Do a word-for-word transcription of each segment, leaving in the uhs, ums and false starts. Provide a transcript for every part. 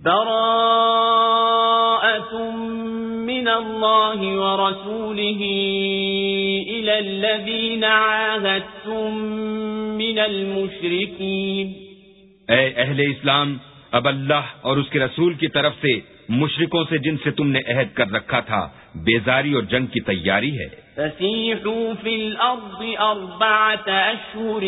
براءة من اللہ ورسولہ إلى الذین عاہدتم من المشرکین. اے اہل اسلام، اب اللہ اور اس کے رسول کی طرف سے مشرکوں سے جن سے تم نے عہد کر رکھا تھا بیزاری اور جنگ کی تیاری ہے. فسیحوا فی الارض اربعة اشہر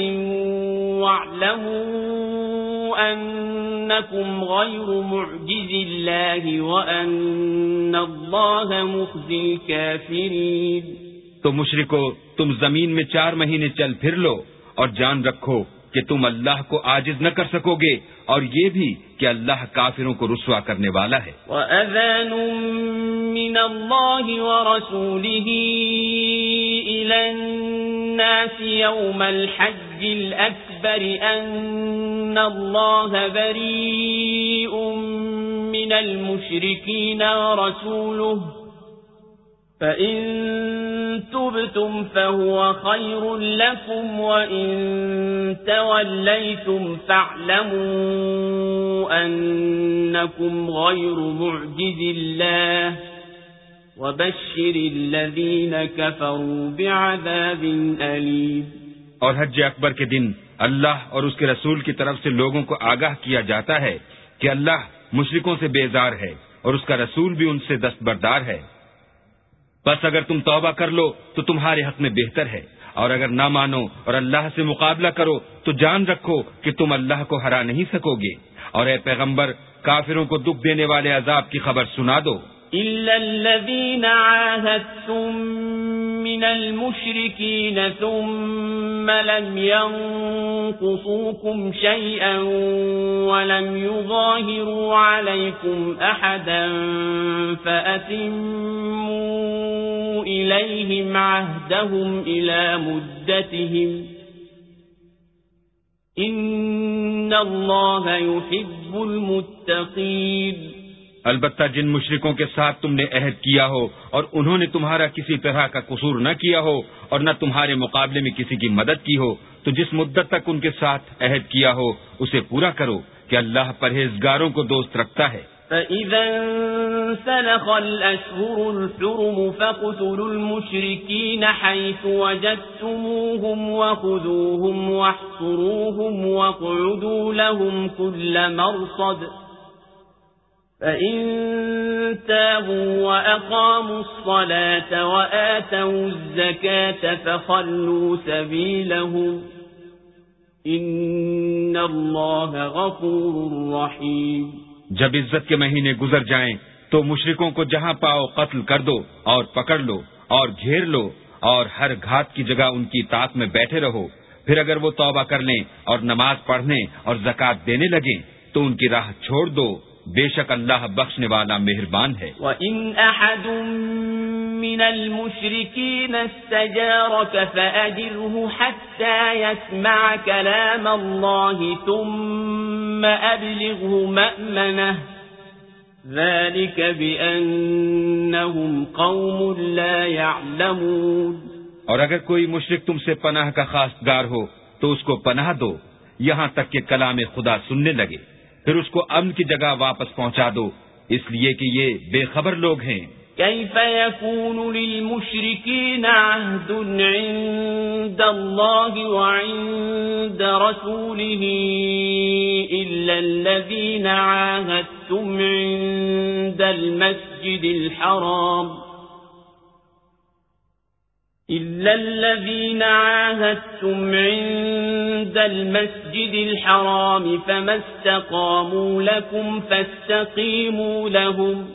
واعلموا انکم غیر معجز اللہ وان اللہ مخزی الکافرین. تو مشرکو، تم زمین میں چار مہینے چل پھر لو اور جان رکھو کہ تم اللہ کو عاجز نہ کر سکو گے، اور یہ بھی کہ اللہ کافروں کو رسوا کرنے والا ہے. وَأَذَانٌ مِّنَ اللَّهِ وَرَسُولِهِ إِلَى النَّاسِ يَوْمَ الْحَجِّ الْأَكْبَرِ أَنَّ اللَّهَ بَرِيءٌ مِّنَ الْمُشْرِكِينَ وَرَسُولُهُ فَإِن تُبْتُمْ فَهُوَ خَيْرٌ لَكُمْ وَإِن تَوَلَّيْتُمْ فَاعْلَمُوا أَنَّكُمْ غَيْرُ مُعْجِزِ اللَّهِ وَبَشِّرِ الَّذِينَ كَفَرُوا بِعَذَابٍ أَلِيمٍ. اور حج اکبر کے دن اللہ اور اس کے رسول کی طرف سے لوگوں کو آگاہ کیا جاتا ہے کہ اللہ مشرکوں سے بیزار ہے اور اس کا رسول بھی ان سے دستبردار ہے. بس اگر تم توبہ کر لو تو تمہارے حق میں بہتر ہے، اور اگر نہ مانو اور اللہ سے مقابلہ کرو تو جان رکھو کہ تم اللہ کو ہرا نہیں سکو گے. اور اے پیغمبر، کافروں کو دکھ دینے والے عذاب کی خبر سنا دو. إِلَّا الَّذِينَ عَاهَدتُّم مِّنَ الْمُشْرِكِينَ ثُمَّ لَمْ يَنقُصُوكُمْ شَيْئًا وَلَمْ يُظَاهِرُوا عَلَيْكُمْ أَحَدًا فَأَتِمُّوا إِلَيْهِمْ عَهْدَهُمْ إِلَى مُدَّتِهِمْ إِنَّ اللَّهَ يُحِبُّ الْمُتَّقِينَ. البتہ جن مشرکوں کے ساتھ تم نے عہد کیا ہو اور انہوں نے تمہارا کسی طرح کا قصور نہ کیا ہو اور نہ تمہارے مقابلے میں کسی کی مدد کی ہو، تو جس مدت تک ان کے ساتھ عہد کیا ہو اسے پورا کرو کہ اللہ پرہیزگاروں کو دوست رکھتا ہے. فَإِذَا انسَلَخَ الْأَشْهُرُ الْحُرُمُ فَاقْتُلُوا الْمُشْرِكِينَ حَيْثُ وَجَدتُّمُوهُمْ وَخُذُوهُمْ وَاحْصُرُوهُمْ وَاقْعُدُوا لَهُمْ كُلَّ مَرْصَدٍ فَإِن تَابُوا وَأَقَامُوا الصَّلَاةَ وَآتَوُا الزَّكَاةَ فَخَلُّوا سَبِيلَهُمْ إِنَّ اللَّهَ غَفُورٌ رَّحِيمٌ. جب عزت کے مہینے گزر جائیں تو مشرکوں کو جہاں پاؤ قتل کر دو اور پکڑ لو اور گھیر لو، اور ہر گھات کی جگہ ان کی طاق میں بیٹھے رہو. پھر اگر وہ توبہ کر لیں اور نماز پڑھنے اور زکوٰۃ دینے لگیں تو ان کی راہ چھوڑ دو، بے شک اللہ بخشنے والا مہربان ہے. وَإِنْ أَحَدٌ مِّنَ الْمُشْرِكِينَ اسْتَجَارَكَ فَأَجِرْهُ حَتَّى يَسْمَعَ كَلَامَ اللَّهِ ثُمَّ أَبْلِغْهُ مَأْمَنَهُ ذَلِكَ بِأَنَّهُمْ قَوْمٌ لَا يَعْلَمُونَ. اور اگر کوئی مشرک تم سے پناہ کا خواستگار ہو تو اس کو پناہ دو یہاں تک کہ کلام خدا سننے لگے، پھر اس کو امن کی جگہ واپس پہنچا دو، اس لیے کہ یہ بے خبر لوگ ہیں. كيف يكون للمشركين عهد عند الله وعند رسوله إلا الذين عاهدتم عند المسجد الحرام إلا الذين عاهدتم عند المسجد الحرام فما استقاموا لكم فاستقيموا لهم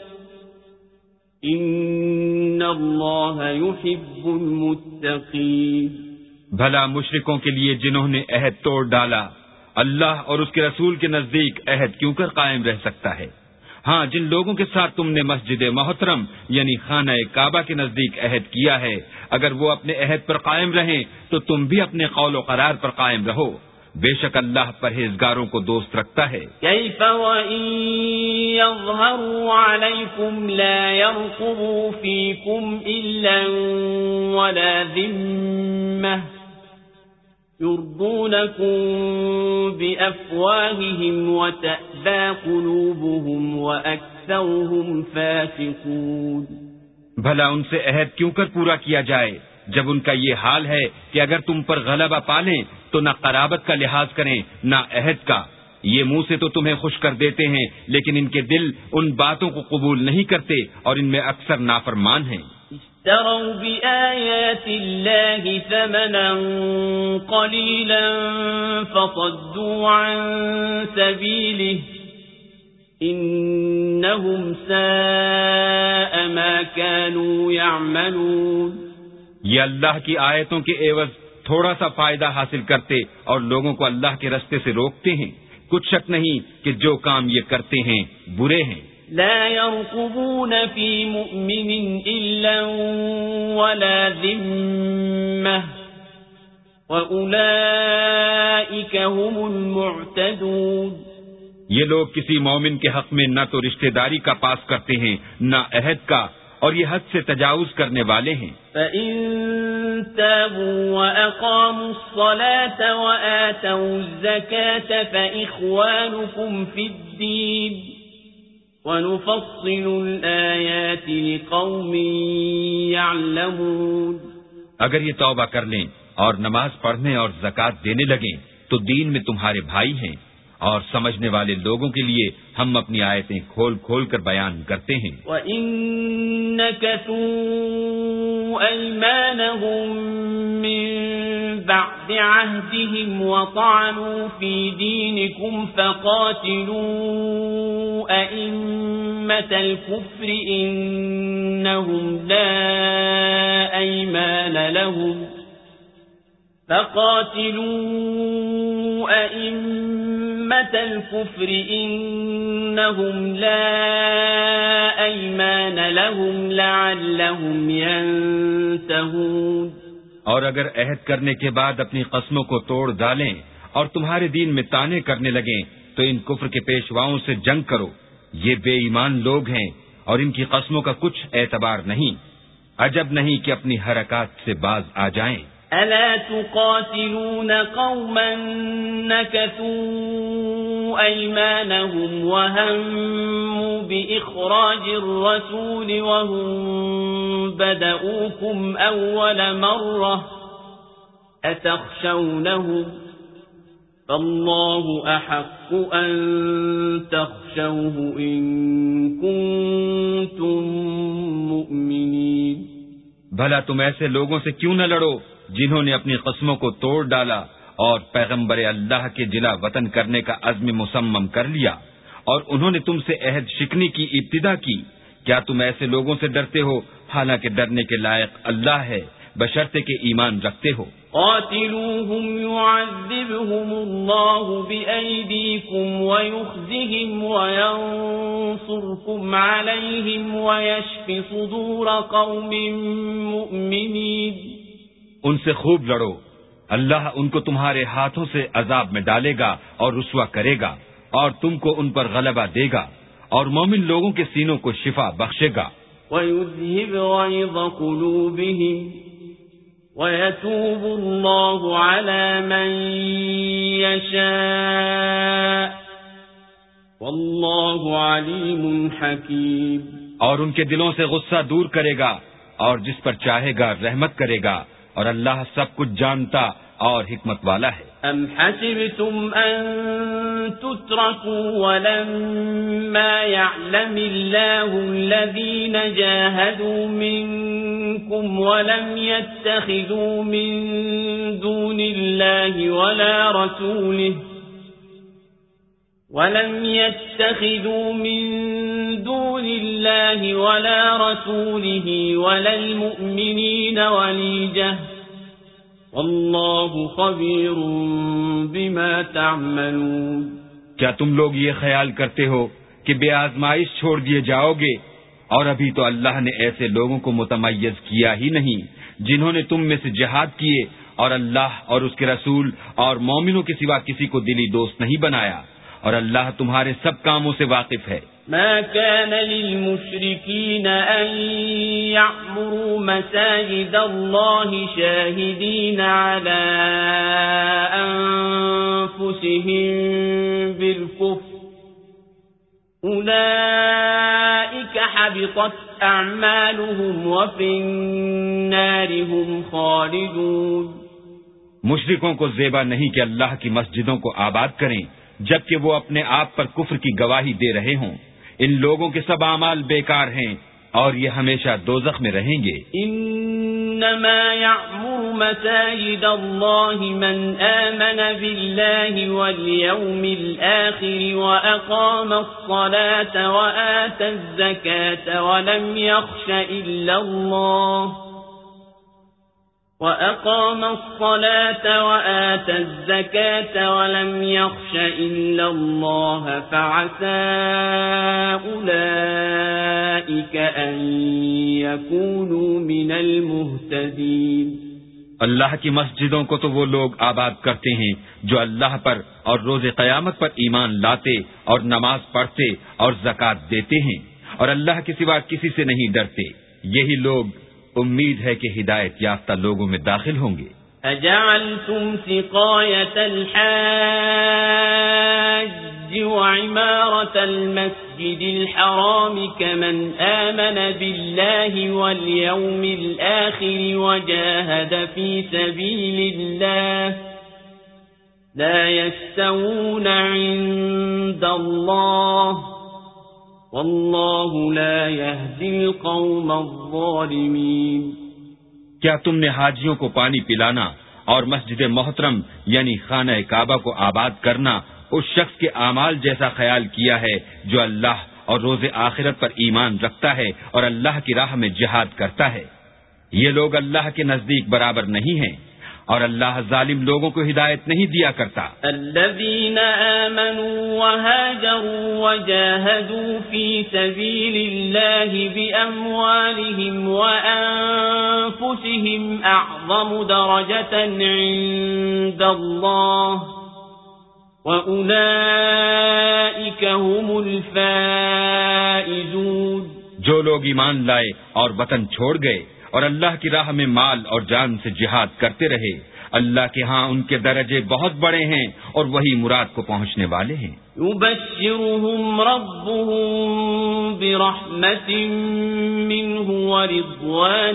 ان اللہ یحب المتقین. بھلا مشرکوں کے لیے جنہوں نے عہد توڑ ڈالا اللہ اور اس کے رسول کے نزدیک عہد کیوں کر قائم رہ سکتا ہے؟ ہاں، جن لوگوں کے ساتھ تم نے مسجد محترم یعنی خانہ کعبہ کے نزدیک عہد کیا ہے، اگر وہ اپنے عہد پر قائم رہیں تو تم بھی اپنے قول و قرار پر قائم رہو، بے شک اللہ پرہیزگاروں کو دوست رکھتا ہے. کیف وَإِن يَظْهَرُوا عَلَيْكُمْ لَا يَرْقُبُوا فِيكُمْ إِلًّا وَلَا ذِمَّةً يُرْضُونَكُم بِأَفْوَاهِهِمْ وَتَأْبَىٰ تهوى قلوبهم وأكثرهم فاسقون. بھلا ان سے عہد کیوں کر پورا کیا جائے جب ان کا یہ حال ہے کہ اگر تم پر غلبہ پالیں تو نہ قرابت کا لحاظ کریں نہ عہد کا. یہ منہ سے تو تمہیں خوش کر دیتے ہیں لیکن ان کے دل ان باتوں کو قبول نہیں کرتے اور ان میں اکثر نافرمان ہیں. اشتروا بآيات الله ثمنا قليلا فصدوا عن سبيله إنهم ساء ما كانوا يعملون. یہ اللہ کی آیتوں کے عوض تھوڑا سا فائدہ حاصل کرتے اور لوگوں کو اللہ کے رستے سے روکتے ہیں. کچھ شک نہیں کہ جو کام یہ کرتے ہیں برے ہیں. لا يرقبون في مؤمن إلا ولا ذمة وأولئك هم المعتدون. یہ لوگ کسی مومن کے حق میں نہ تو رشتہ داری کا پاس کرتے ہیں نہ عہد کا اور یہ حد سے تجاوز کرنے والے ہیں. فَإِن تَابُوا وَأَقَامُوا الصَّلَاةَ وَآتَوُا الزَّكَاةَ فَإِخْوَانُكُمْ فِي الدِّينِ وَنُفَصِّلُ الْآيَاتِ لِقَوْمٍ يَعْلَمُونَ. اگر یہ توبہ کر لیں اور نماز پڑھنے اور زکوٰۃ دینے لگیں تو دین میں تمہارے بھائی ہیں اور سمجھنے والے لوگوں کے لیے ہم اپنی آیتیں کھول کھول کر بیان کرتے ہیں. وَإِن نَكَثُوا أَيْمَانَهُم مِّن بَعْدِ عَهْدِهِمْ وَطَعَنُوا فِي دِينِكُمْ فَقَاتِلُوا أَئِمَّةَ الْكُفْرِ إِنَّهُمْ لَا أَيْمَانَ لَهُمْ فَقَاتِلُوا أَئِمَّةَ الْكُفْرِ إِنَّهُمْ لَا أَيْمَانَ لَهُمْ لَعَلَّهُمْ يَنْتَهُونَ. اور اگر عہد کرنے کے بعد اپنی قسموں کو توڑ ڈالیں اور تمہارے دین میں طعنے کرنے لگیں تو ان کفر کے پیشواؤں سے جنگ کرو. یہ بے ایمان لوگ ہیں اور ان کی قسموں کا کچھ اعتبار نہیں. عجب نہیں کہ اپنی حرکات سے باز آ جائیں. ألا تقاتلون قوما نكثوا أيمانهم وهموا بإخراج الرسول وهم بدؤوكم أول مرة أتخشونهم فالله أحق أن تخشوه إن كنتم مؤمنين. بھلا تم ایسے لوگوں سے کیوں نہ لڑو جنہوں نے اپنی قسموں کو توڑ ڈالا اور پیغمبر اللہ کے جلا وطن کرنے کا عزم مصمم کر لیا اور انہوں نے تم سے عہد شکنی کی ابتدا کی. کیا تم ایسے لوگوں سے ڈرتے ہو حالانکہ ڈرنے کے لائق اللہ ہے بشرطے کہ ایمان رکھتے ہو. قاتلوهم يعذبهم الله بأيديكم ويخزهم وينصركم عليهم ويشف صدور قوم مؤمنين. ان سے خوب لڑو، اللہ ان کو تمہارے ہاتھوں سے عذاب میں ڈالے گا اور رسوا کرے گا اور تم کو ان پر غلبہ دے گا اور مومن لوگوں کے سینوں کو شفا بخشے گا. وَيُذْهِبْ غَيْظَ قُلُوبِهِمْ وَيَتُوبُ اللَّهُ عَلَى مَن يَشَاءُ وَاللَّهُ عَلِيمٌ حَكِيمٌ. اور ان کے دلوں سے غصہ دور کرے گا اور جس پر چاہے گا رحمت کرے گا اور اللہ سب کچھ جانتا اور حکمت والا ہے. ام حسبتم ان تتركوا ولما يعلم الله الذين جاهدوا منكم ولم يتخذوا من دون الله ولا رسوله ولم يتخذوا من دون الله ولا رسوله ولا المؤمنين وليجة واللہ خبیر بما تعملون. کیا تم لوگ یہ خیال کرتے ہو کہ بے آزمائش چھوڑ دیے جاؤ گے؟ اور ابھی تو اللہ نے ایسے لوگوں کو متمیز کیا ہی نہیں جنہوں نے تم میں سے جہاد کیے اور اللہ اور اس کے رسول اور مومنوں کے سوا کسی کو دلی دوست نہیں بنایا اور اللہ تمہارے سب کاموں سے واقف ہے. ما كان للمشركين أن يعمروا مساجد الله شاهدين على أنفسهم بالكفر أولئك حبطت أعمالهم وفي النار هم خالدون۔ مشرکوں کو زیبا نہیں کہ اللہ کی مسجدوں کو آباد کریں جبکہ وہ اپنے آپ پر کفر کی گواہی دے رہے ہوں۔ ان لوگوں کے سب اعمال بیکار ہیں اور یہ ہمیشہ دوزخ میں رہیں گے۔ انما يعمر مساجد الله من آمن بالله واليوم الآخر وأقام الصلاة وآتى الزكاة ولم يخش إلا الله وأقام الصلاة وآتى الزكاة ولم يخش إلا الله فعسى أولئك أن يكونوا من المهتدين۔ اللہ کی مسجدوں کو تو وہ لوگ آباد کرتے ہیں جو اللہ پر اور روز قیامت پر ایمان لاتے اور نماز پڑھتے اور زکوٰۃ دیتے ہیں اور اللہ کے سوا کسی سے نہیں ڈرتے، یہی لوگ امید ہے کہ ہدایت یافتہ لوگوں میں داخل ہوں گے۔ اجعلتم سقایت الحاج وعمارة المسجد الحرام كمن آمن بالله واليوم الآخر وجاهد في سبيل الله لا يستوون عند الله واللہ لا يهدی القوم الظالمین۔ کیا تم نے حاجیوں کو پانی پلانا اور مسجد محترم یعنی خانہ کعبہ کو آباد کرنا اس شخص کے اعمال جیسا خیال کیا ہے جو اللہ اور روز آخرت پر ایمان رکھتا ہے اور اللہ کی راہ میں جہاد کرتا ہے؟ یہ لوگ اللہ کے نزدیک برابر نہیں ہیں اور اللہ ظالم لوگوں کو ہدایت نہیں دیا کرتا۔ الذین آمنوا وهاجروا وجاهدوا في سبيل الله بأموالهم وأنفسهم أعظم درجة عند الله وأولئك هم الفائزون۔ جو لوگ ایمان لائے اور وطن چھوڑ گئے اور اللہ کی راہ میں مال اور جان سے جہاد کرتے رہے، اللہ کے ہاں ان کے درجے بہت بڑے ہیں اور وہی مراد کو پہنچنے والے ہیں۔ یبشرهم ربهم برحمت منه ورضوان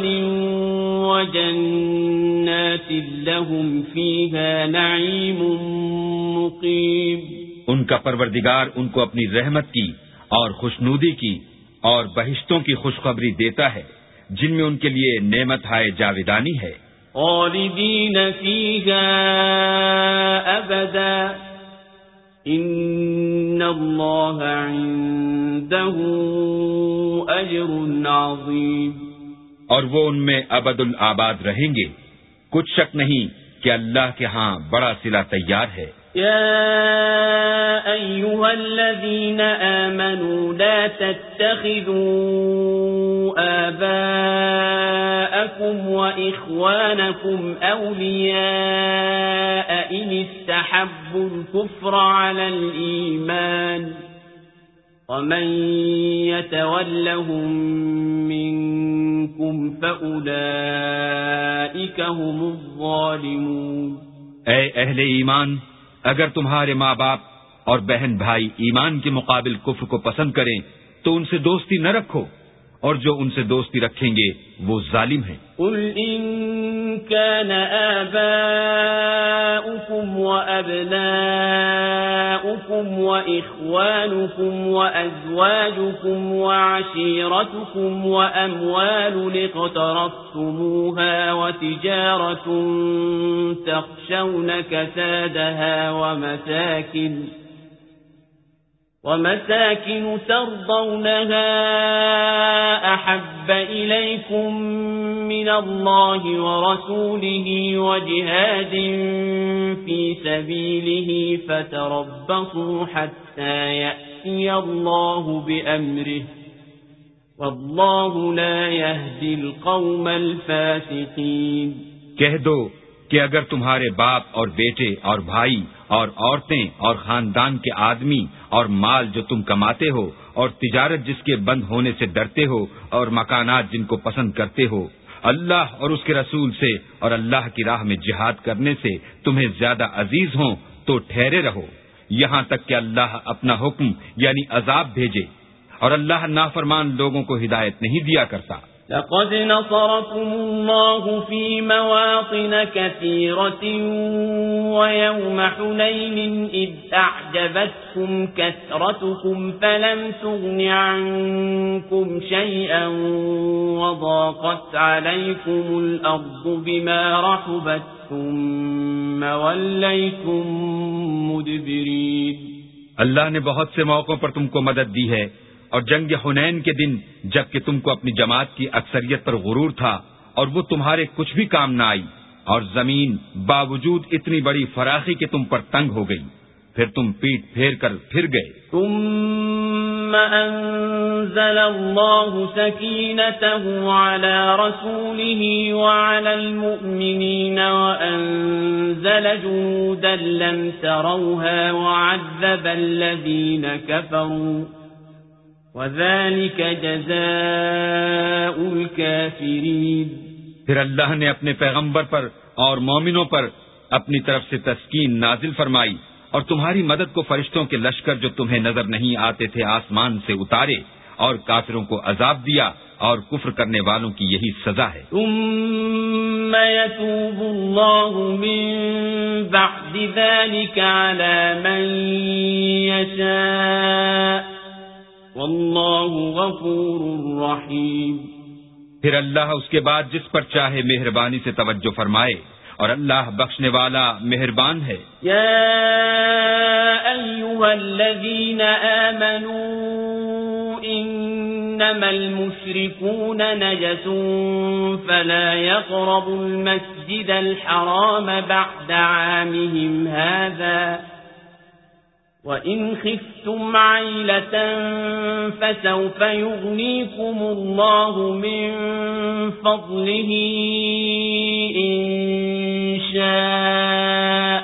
وجنات لهم فيها نعيم مقيم۔ ان کا پروردگار ان کو اپنی رحمت کی اور خوشنودی کی اور بہشتوں کی خوشخبری دیتا ہے جن میں ان کے لیے نعمت ہائے جاویدانی ہے۔ خالدین فیہا ابدا ان اللہ عنده اجر عظیم۔ اور وہ ان میں ابد الآباد رہیں گے، کچھ شک نہیں کہ اللہ کے ہاں بڑا صلہ تیار ہے۔ يا أيها الذين آمنوا لا تتخذوا آباءكم وإخوانكم أولياء إن استحبوا الكفر على الإيمان ومن يتولهم منكم فأولئك هم الظالمون۔ اے اہل ایمان، اگر تمہارے ماں باپ اور بہن بھائی ایمان کے مقابل کفر کو پسند کریں تو ان سے دوستی نہ رکھو، اور جو ان سے دوستی رکھیں گے وہ ظالم ہیں۔ قل ان كان آباؤكم وأبناؤكم وإخوانكم وأزواجكم وعشيرتكم وأموال اقترفتموها وتجارة تخشون كسادها ومساكن ومساكن ترضونها أحب إليكم من الله ورسوله وجهاد في سبيله فتربصوا حتى يأتي الله بأمره والله لا يهدي القوم الفاسقين۔ کہہ دو کہ اگر تمہارے باپ اور بیٹے اور بھائی اور عورتیں اور خاندان کے آدمی اور مال جو تم کماتے ہو اور تجارت جس کے بند ہونے سے ڈرتے ہو اور مکانات جن کو پسند کرتے ہو، اللہ اور اس کے رسول سے اور اللہ کی راہ میں جہاد کرنے سے تمہیں زیادہ عزیز ہوں تو ٹھہرے رہو، یہاں تک کہ اللہ اپنا حکم یعنی عذاب بھیجے، اور اللہ نافرمان لوگوں کو ہدایت نہیں دیا کرتا۔ لقد نصركم الله في مواطن كثيرة ويوم حنين إذ أعجبتكم كثرتكم فلم تغن عنكم شيئا وضاقت عليكم الأرض بما رحبت ثم وليتم مدبرين۔ اللہ نے بہت سے موقعوں پر تم کو مدد دی ہے، اور جنگ حنین کے دن جب کہ تم کو اپنی جماعت کی اکثریت پر غرور تھا اور وہ تمہارے کچھ بھی کام نہ آئی، اور زمین باوجود اتنی بڑی فراخی کہ تم پر تنگ ہو گئی، پھر تم پیٹ پھیر کر پھر گئے۔ ثم انزل الله سكينته على رسوله وعلى المؤمنين وانزل جنودا لم تروها وعذب الذين كفروا وَذَلِكَ جَزَاءُ الْكَافِرِينَ۔ پھر اللہ نے اپنے پیغمبر پر اور مومنوں پر اپنی طرف سے تسکین نازل فرمائی، اور تمہاری مدد کو فرشتوں کے لشکر جو تمہیں نظر نہیں آتے تھے آسمان سے اتارے، اور کافروں کو عذاب دیا، اور کفر کرنے والوں کی یہی سزا ہے۔ ثم يتوب الله من بعد ذلك على من يشاء واللہ غفور رحیم۔ پھر اللہ اس کے بعد جس پر چاہے مہربانی سے توجہ فرمائے، اور اللہ بخشنے والا مہربان ہے۔ یا ایھا الذین آمنوا انما المشرکون نجس فلا يقربوا المسجد الحرام بعد عامهم هذا وَإِنْ خِفْتُمْ عَيْلَةً فَسَوْفَ يُغْنِيكُمُ اللَّهُ مِنْ فَضْلِهِ إِنْ شَاءَ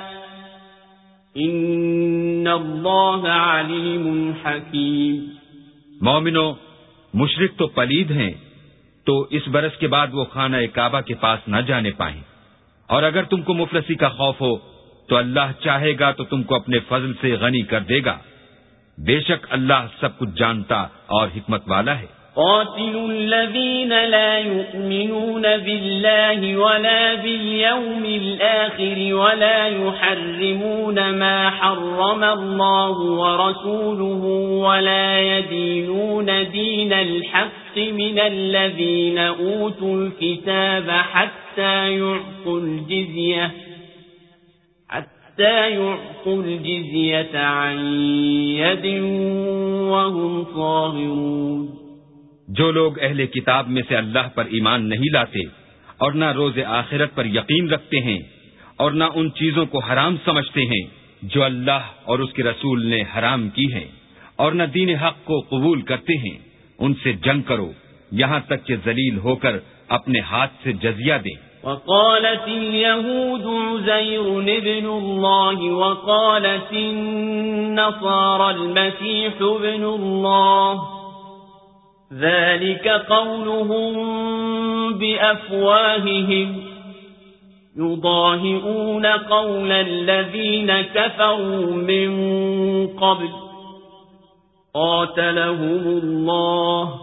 إِنَّ اللَّهَ عَلِيمٌ حَكِيمٌ۔ مومنو، مشرک تو پلید ہیں، تو اس برس کے بعد وہ خانہ کعبہ کے پاس نہ جانے پائیں، اور اگر تم کو مفلسی کا خوف ہو تو اللہ چاہے گا تو تم کو اپنے فضل سے غنی کر دے گا، بے شک اللہ سب کچھ جانتا اور حکمت والا ہے۔ قاتلوا الذين لا يؤمنون بالله ولا باليوم الآخر ولا يحرمون ما حرم الله ورسوله ولا يدينون دين الحق من الذين أوتوا الكتاب حتى يعطوا الجزية حتى يعطوا الجزية عن يد وهم صاغرون۔ جو لوگ اہل کتاب میں سے اللہ پر ایمان نہیں لاتے اور نہ روز آخرت پر یقین رکھتے ہیں اور نہ ان چیزوں کو حرام سمجھتے ہیں جو اللہ اور اس کے رسول نے حرام کی ہیں اور نہ دین حق کو قبول کرتے ہیں، ان سے جنگ کرو یہاں تک کہ ذلیل ہو کر اپنے ہاتھ سے جزیہ دیں۔ وقالت اليهود عزير ابن الله وقالت النصارى المسيح ابن الله ذلك قولهم بأفواههم يضاهئون قول الذين كفروا من قبل قاتلهم الله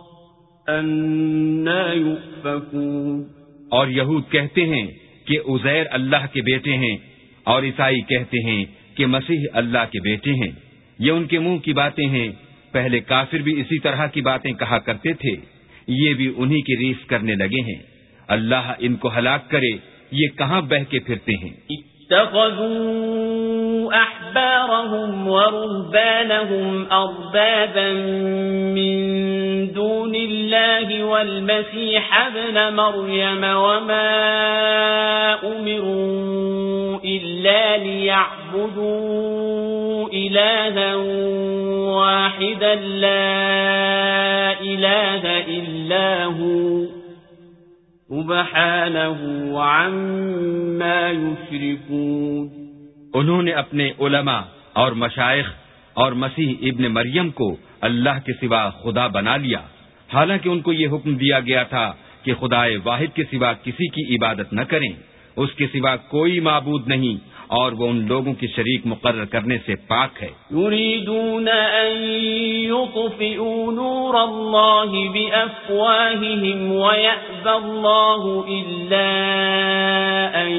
أنى يؤفكون۔ اور یہود کہتے ہیں کہ عزیر اللہ کے بیٹے ہیں، اور عیسائی کہتے ہیں کہ مسیح اللہ کے بیٹے ہیں۔ یہ ان کے منہ کی باتیں ہیں، پہلے کافر بھی اسی طرح کی باتیں کہا کرتے تھے، یہ بھی انہی کی ریس کرنے لگے ہیں۔ اللہ ان کو ہلاک کرے، یہ کہاں بہ کے پھرتے ہیں۔ اتخذوا احبارهم ورهبانهم اربابا من دون الله والمسيح ابن مريم وما امروا الا ليعبدوا الها واحدا لا اله الا هو سبحانہ عما یشرکون۔ انہوں نے اپنے علماء اور مشائخ اور مسیح ابن مریم کو اللہ کے سوا خدا بنا لیا، حالانکہ ان کو یہ حکم دیا گیا تھا کہ خدائے واحد کے سوا کسی کی عبادت نہ کریں، اس کے سوا کوئی معبود نہیں اور وہ ان لوگوں کی شریک مقرر کرنے سے پاک ہے۔ یریدون ان یطفئوا نور اللہ بافواہہم ویأبی اللہ الا ان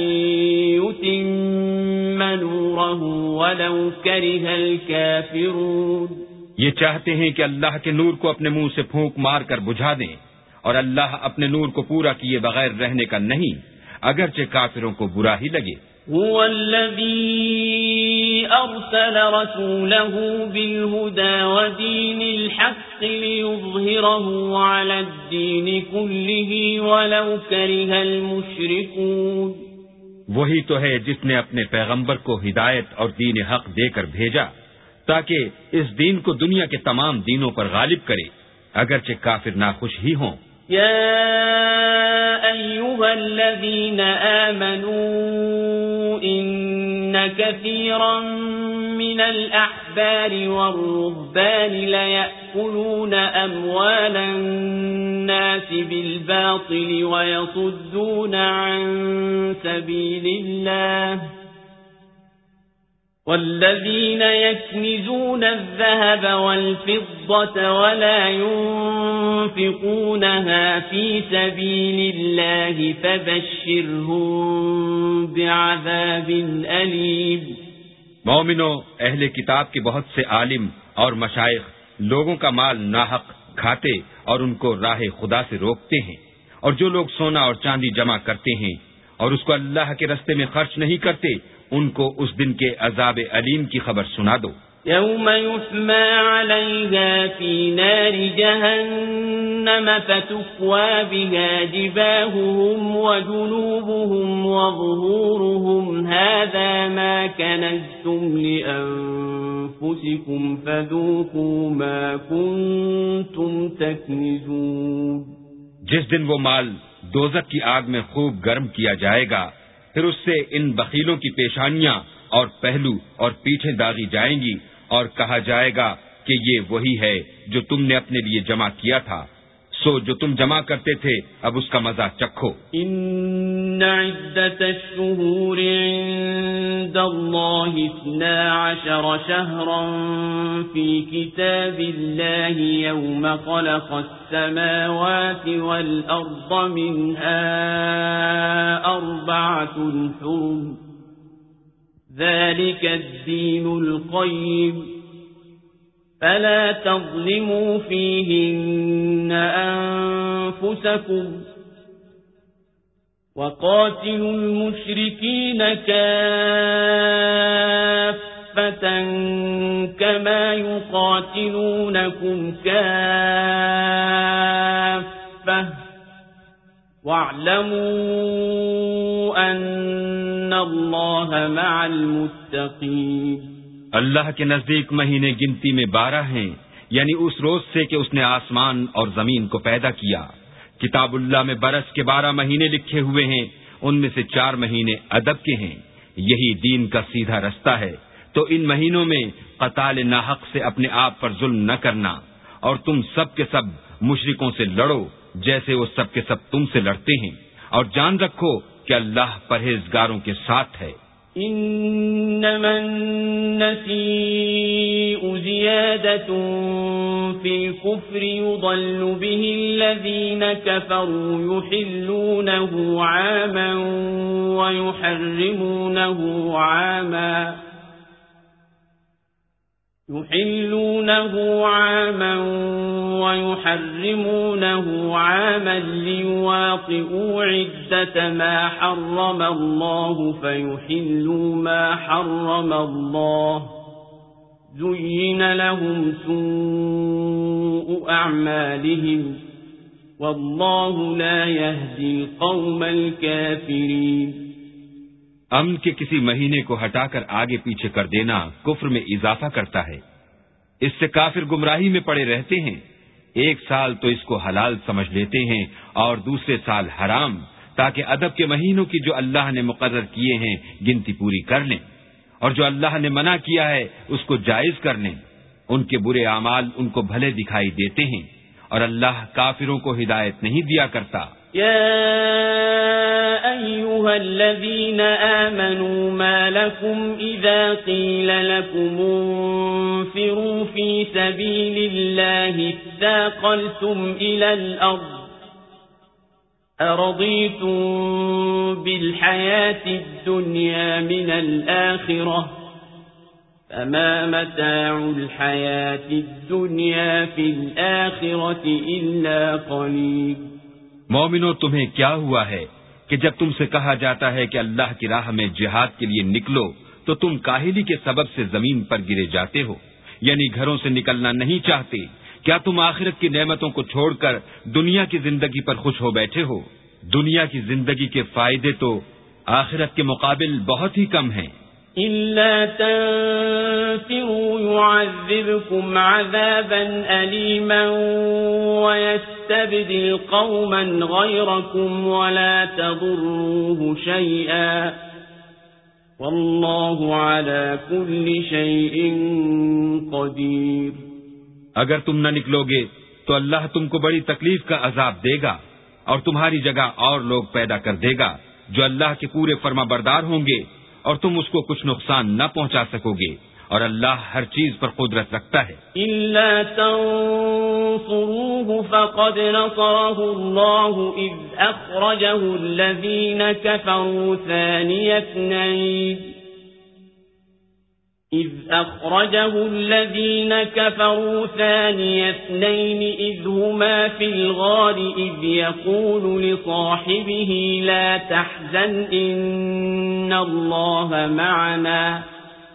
یتم نورہ ولو کرہ الکافرون۔ یہ چاہتے ہیں کہ اللہ کے نور کو اپنے منہ سے پھونک مار کر بجھا دیں، اور اللہ اپنے نور کو پورا کیے بغیر رہنے کا نہیں، اگرچہ کافروں کو برا ہی لگے۔ هو الذي أرسل رسوله بالهدى ودين الحق ليظهره على الدين كله ولو كره المشركون۔ وہی تو ہے جس نے اپنے پیغمبر کو ہدایت اور دین حق دے کر بھیجا تاکہ اس دین کو دنیا کے تمام دینوں پر غالب کرے، اگرچہ کافر ناخوش ہی ہوں۔ يا أيها الذين آمنوا إن كثيرا من الأحبار والرهبان ليأكلون أموال الناس بالباطل ويصدون عن سبيل الله والذين يكنزون الذهب والفضة ولا ينفقونها في سبيل الله فبشرهم بعذاب أليم۔ مومنوں، اہل کتاب کے بہت سے عالم اور مشائخ لوگوں کا مال ناحق کھاتے اور ان کو راہ خدا سے روکتے ہیں، اور جو لوگ سونا اور چاندی جمع کرتے ہیں اور اس کو اللہ کے راستے میں خرچ نہیں کرتے، ان کو اس دن کے عذاب علیم کی خبر سنا دو۔ یوم یحمى علیہا فی نار جہنم فتکوى بها جباہهم وجنوبهم وظہورهم هذا ما کنزتم لأنفسکم فذوقوا ما کنتم تکنزون۔ جس دن وہ مال دوزخ کی آگ میں خوب گرم کیا جائے گا، پھر اس سے ان بخیلوں کی پیشانیاں اور پہلو اور پیٹھیں داغی جائیں گی، اور کہا جائے گا کہ یہ وہی ہے جو تم نے اپنے لیے جمع کیا تھا، سو جو تم جمع کرتے تھے اب اس کا مزہ چکھو۔ ان عدت الشہور عند اللہ اثنا عشر شہرا فی کتاب اللہ یوم خلق السماوات والارض منها اربعة حرم ذلك الدين القيم فلا تظلموا فيهن أنفسكم وقاتلوا المشركين كافة كما يقاتلونكم كافة واعلموا أن الله مع المتقين۔ اللہ کے نزدیک مہینے گنتی میں بارہ ہیں، یعنی اس روز سے کہ اس نے آسمان اور زمین کو پیدا کیا۔ کتاب اللہ میں برس کے بارہ مہینے لکھے ہوئے ہیں، ان میں سے چار مہینے ادب کے ہیں، یہی دین کا سیدھا رستہ ہے۔ تو ان مہینوں میں قتال ناحق سے اپنے آپ پر ظلم نہ کرنا، اور تم سب کے سب مشرکوں سے لڑو جیسے وہ سب کے سب تم سے لڑتے ہیں، اور جان رکھو کہ اللہ پرہیزگاروں کے ساتھ ہے۔ انما النسيء زيادة في الكفر يضل به الذين كفروا يحلونه عاما ويحرمونه عاما يحلونه عاما ويحرمونه عاما ليواطئوا عدة ما حرم الله فيحلوا ما حرم الله زين لهم سوء أعمالهم والله لا يهدي القوم الكافرين۔ امن کے کسی مہینے کو ہٹا کر آگے پیچھے کر دینا کفر میں اضافہ کرتا ہے، اس سے کافر گمراہی میں پڑے رہتے ہیں۔ ایک سال تو اس کو حلال سمجھ لیتے ہیں اور دوسرے سال حرام، تاکہ ادب کے مہینوں کی جو اللہ نے مقرر کیے ہیں گنتی پوری کر لیں، اور جو اللہ نے منع کیا ہے اس کو جائز کر لیں۔ ان کے برے اعمال ان کو بھلے دکھائی دیتے ہیں، اور اللہ کافروں کو ہدایت نہیں دیا کرتا۔ یا أيها الذين آمنوا ما لكم إذا قيل لكم انفروا في سبيل الله اثاقلتم إلى الأرض أرضيتم بالحياة الدنيا من الآخرة فما متاع الحياة الدنيا في الآخرة إلا قليل۔ مومنو، تمہیں کیا ہوا ہے کہ جب تم سے کہا جاتا ہے کہ اللہ کی راہ میں جہاد کے لیے نکلو تو تم کاہلی کے سبب سے زمین پر گرے جاتے ہو، یعنی گھروں سے نکلنا نہیں چاہتے؟ کیا تم آخرت کی نعمتوں کو چھوڑ کر دنیا کی زندگی پر خوش ہو بیٹھے ہو؟ دنیا کی زندگی کے فائدے تو آخرت کے مقابل بہت ہی کم ہیں۔ إِلَّا تَنفِرُوا يُعَذِّبْكُمْ عَذَابًا أَلِيمًا وَيَسْتَبْدِلْ قَوْمًا غَيْرَكُمْ وَلَا تَضُرُّوهُ شَيْئًا وَاللَّهُ عَلَى كُلِّ شَيْءٍ قَدِيرٌ۔ اگر تم نہ نکلو گے تو اللہ تم کو بڑی تکلیف کا عذاب دے گا اور تمہاری جگہ اور لوگ پیدا کر دے گا جو اللہ کے پورے فرما بردار ہوں گے، اور تم اس کو کچھ نقصان نہ پہنچا سکو گے، اور اللہ ہر چیز پر قدرت رکھتا ہے۔ إِلَّا تَنصُرُوهُ فَقَدْ نَصَرَهُ اللَّهُ إِذْ أَخْرَجَهُ الَّذِينَ كَفَرُوا ثَانِيَ اثْنَيْنِ إذ أخرجه الذين كفروا ثاني اثنين إذ هما في الغار إذ يقول لصاحبه لا تحزن إن الله معنا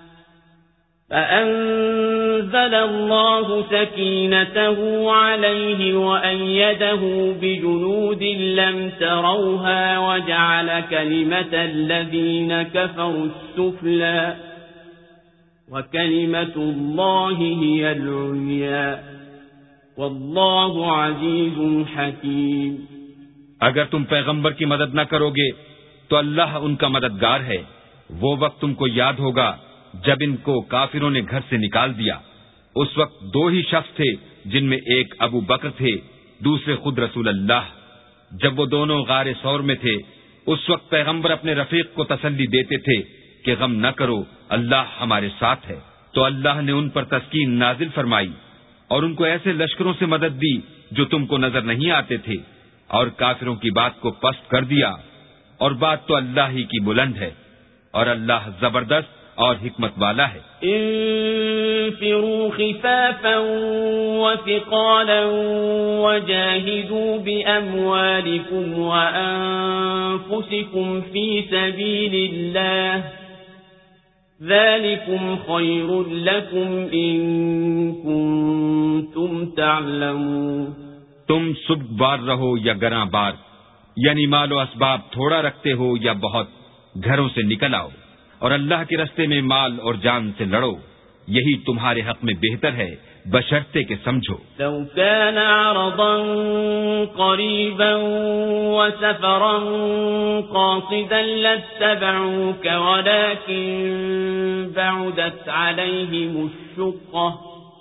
فأنزل الله سكينته عليه وأيده بجنود لم تروها وجعل كلمة الذين كفروا السفلى وَكَلِمَةُ اللَّهِ هِيَ الْعُلْيَا وَاللَّهُ عَزِيزٌ حَكِيمٌ۔ اگر تم پیغمبر کی مدد نہ کرو گے تو اللہ ان کا مددگار ہے۔ وہ وقت تم کو یاد ہوگا جب ان کو کافروں نے گھر سے نکال دیا۔ اس وقت دو ہی شخص تھے جن میں ایک ابو بکر تھے، دوسرے خود رسول اللہ۔ جب وہ دونوں غار ثور میں تھے، اس وقت پیغمبر اپنے رفیق کو تسلی دیتے تھے کہ غم نہ کرو، اللہ ہمارے ساتھ ہے۔ تو اللہ نے ان پر تسکین نازل فرمائی اور ان کو ایسے لشکروں سے مدد دی جو تم کو نظر نہیں آتے تھے، اور کافروں کی بات کو پست کر دیا، اور بات تو اللہ ہی کی بلند ہے، اور اللہ زبردست اور حکمت والا ہے۔ انفروا خفافا وثقالا وجاهدوا بأموالكم وأنفسكم في سبيل الله ذلكم خير لكم إن كنتم تعلمون۔ تم سبک بار رہو یا گراں بار، یعنی مال و اسباب تھوڑا رکھتے ہو یا بہت، گھروں سے نکل آؤ اور اللہ کے رستے میں مال اور جان سے لڑو، یہی تمہارے حق میں بہتر ہے بشرطے کہ سمجھو۔ لو كان عرضا قريبا وسفرا قاصدا لاتبعوك ولكن بعدت عليهم الشقة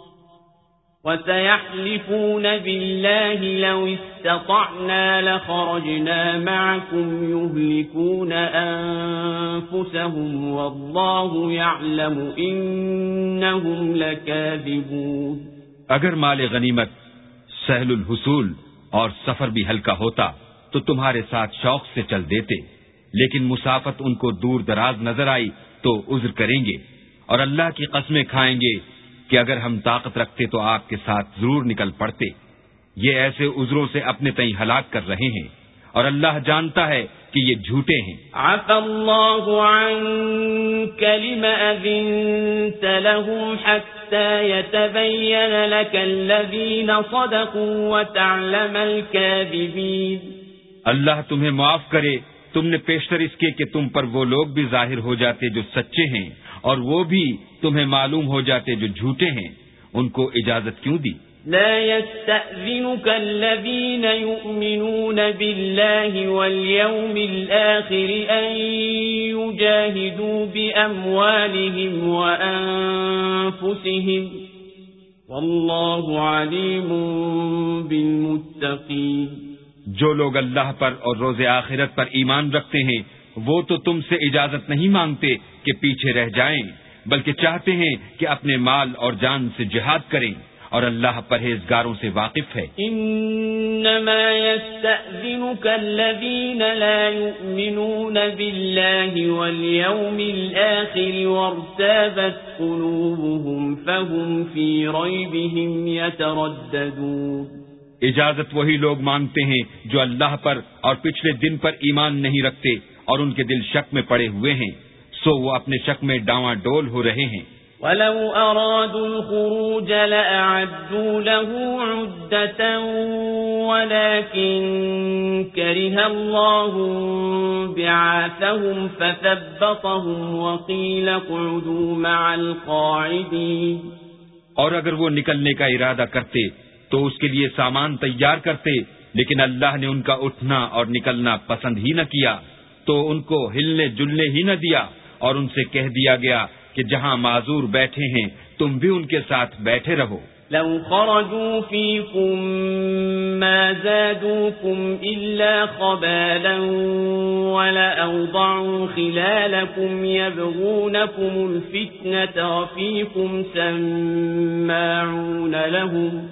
وسيحلفون بالله لو استطعنا لخرجنا معكم يهلكون أنفسهم والله يعلم إنهم لكاذبون۔ اگر مال غنیمت سہل الحصول اور سفر بھی ہلکا ہوتا تو تمہارے ساتھ شوق سے چل دیتے، لیکن مسافت ان کو دور دراز نظر آئی تو عذر کریں گے، اور اللہ کی قسمیں کھائیں گے کہ اگر ہم طاقت رکھتے تو آپ کے ساتھ ضرور نکل پڑتے۔ یہ ایسے عذروں سے اپنے تئیں ہلاک کر رہے ہیں، اور اللہ جانتا ہے کہ یہ جھوٹے ہیں۔ عفا اللہ عنك لم أذنت لهم حتى يتبين لك الذين صدقوا وتعلم الكاذبين۔ اللہ تمہیں معاف کرے، تم نے پیشتر اس کے کہ تم پر وہ لوگ بھی ظاہر ہو جاتے جو سچے ہیں، اور وہ بھی تمہیں معلوم ہو جاتے جو جھوٹے ہیں۔ ان کو اجازت کیوں دی؟ لا يستأذنك الذين يؤمنون بالله واليوم الآخر أن يجاهدوا بأموالهم وأنفسهم والله عليم بالمتقين۔ جو لوگ اللہ پر اور روز آخرت پر ایمان رکھتے ہیں وہ تو تم سے اجازت نہیں مانگتے کہ پیچھے رہ جائیں، بلکہ چاہتے ہیں کہ اپنے مال اور جان سے جہاد کریں، اور اللہ پرہیزگاروں سے واقف ہے۔ انما يستأذنك الذين لا يؤمنون بالله واليوم الآخر وارتابت قلوبهم فهم في ريبهم يترددون۔ اجازت وہی لوگ مانگتے ہیں جو اللہ پر اور پچھلے دن پر ایمان نہیں رکھتے اور ان کے دل شک میں پڑے ہوئے ہیں، سو وہ اپنے شک میں ڈاواں ڈول ہو رہے ہیں۔ وَلَوْ أَرَادُوا الْخُرُوجَ لَأَعَدُّوا لَهُ عُدَّةً وَلَكِنْ كَرِهَ اللَّهُ بِعَاثَهُمْ فَثَبَّطَهُمْ وَقِيلَ اقْعُدُوا مَعَ الْقَاعِدِينَ۔ اور اگر وہ نکلنے کا ارادہ کرتے تو اس کے لیے سامان تیار کرتے، لیکن اللہ نے ان کا اٹھنا اور نکلنا پسند ہی نہ کیا، تو ان کو ہلنے جلنے ہی نہ دیا، اور ان سے کہہ دیا گیا کہ جہاں معذور بیٹھے ہیں تم بھی ان کے ساتھ بیٹھے رہو۔ لو خرجوا فيكم ما زادوكم إلا خبالا ولأوضعوا خلالكم يبغونكم الفتنة وفيكم سماعون لهم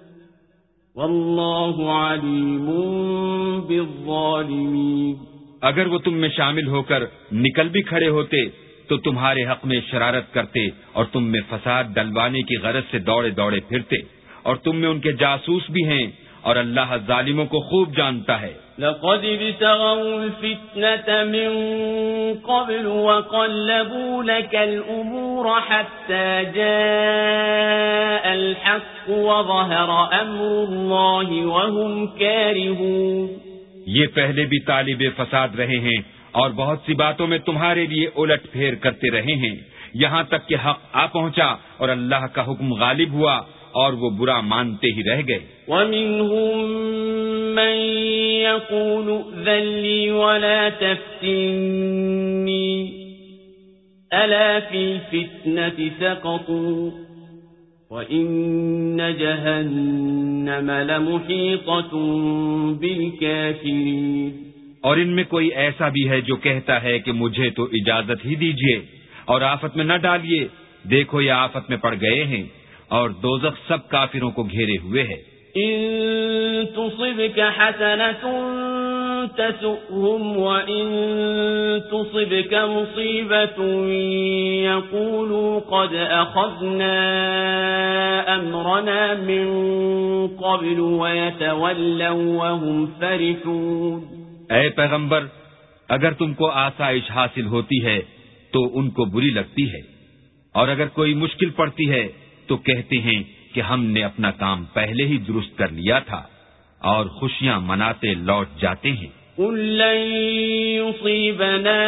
والله عليم بالظالمين۔ اگر وہ تم میں شامل ہو کر نکل بھی کھڑے ہوتے تو تمہارے حق میں شرارت کرتے اور تم میں فساد ڈلوانے کی غرض سے دوڑے دوڑے پھرتے، اور تم میں ان کے جاسوس بھی ہیں، اور اللہ ظالموں کو خوب جانتا ہے۔ لقد ابتغوا الفتنة من قبل وقلبوا لك الأمور حتى جاء الحق وظهر أمر الله وهم كارهون۔ یہ پہلے بھی طالب فساد رہے ہیں اور بہت سی باتوں میں تمہارے لیے الٹ پھیر کرتے رہے ہیں، یہاں تک کہ حق آ پہنچا اور اللہ کا حکم غالب ہوا اور وہ برا مانتے ہی رہ گئے۔ وَمِنْهُمْ مَنْ يَقُولُ ائْذَنْ لِي وَلَا تَفْتِنِّي أَلَا فِي الْفِتْنَةِ سَقَطُوا وَإِنَّ جَهَنَّمَ لَمُحِيطَةٌ بِالْكَافِرِينَ۔ اور ان میں کوئی ایسا بھی ہے جو کہتا ہے کہ مجھے تو اجازت ہی دیجیے اور آفت میں نہ ڈالیے، دیکھو یہ آفت میں پڑ گئے ہیں، اور دوزخ سب کافروں کو گھیرے ہوئے ہے۔ ان تصبك حسنة تسؤهم وإن تصبك مصيبة يقولوا قد أخذنا أمرنا من قبل ويتولوا وهم فرحون۔ اے پیغمبر، اگر تم کو آسائش حاصل ہوتی ہے تو ان کو بری لگتی ہے، اور اگر کوئی مشکل پڑتی ہے تو کہتے ہیں کہ ہم نے اپنا کام پہلے ہی درست کر لیا تھا، اور خوشیاں مناتے لوٹ جاتے ہیں۔ قل لن يصيبنا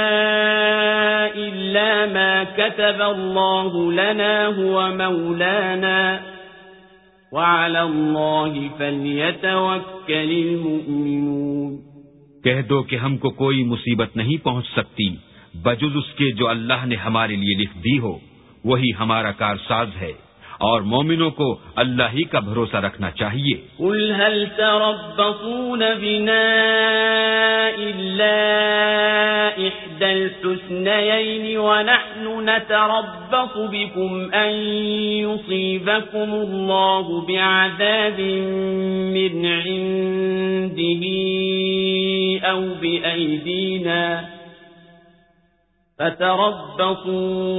إلا ما كتب الله لنا هو مولانا وعلى الله فليتوكل المؤمنون۔ کہہ دو کہ ہم کو کوئی مصیبت نہیں پہنچ سکتی بجز اس کے جو اللہ نے ہمارے لیے لکھ دی ہو، وہی ہمارا کارساز ہے، اور مومنوں کو اللہ ہی کا بھروسہ رکھنا چاہیے۔ قل هل تربصون بنا إلا إحدى الحسنيين ونحن نتربص بكم أن يصيبكم الله بعذاب من عنده أو بأيدينا فتربصوا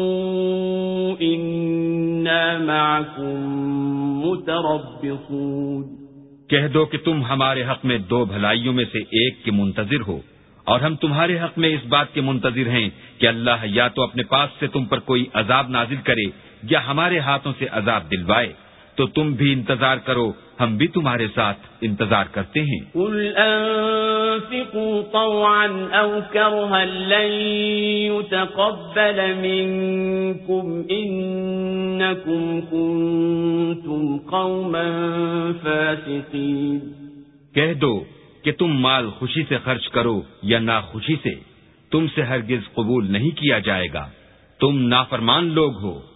إنا معكم متربصون۔ کہہ دو کہ تم ہمارے حق میں دو بھلائیوں میں سے ایک کے منتظر ہو، اور ہم تمہارے حق میں اس بات کے منتظر ہیں کہ اللہ یا تو اپنے پاس سے تم پر کوئی عذاب نازل کرے یا ہمارے ہاتھوں سے عذاب دلوائے، تو تم بھی انتظار کرو، ہم بھی تمہارے ساتھ انتظار کرتے ہیں۔ قل انفقوا طوعا او کرها لن يتقبل منكم انکم کنتم قوما فاسقین۔ کہہ دو کہ تم مال خوشی سے خرچ کرو یا ناخوشی سے، تم سے ہرگز قبول نہیں کیا جائے گا، تم نافرمان لوگ ہو۔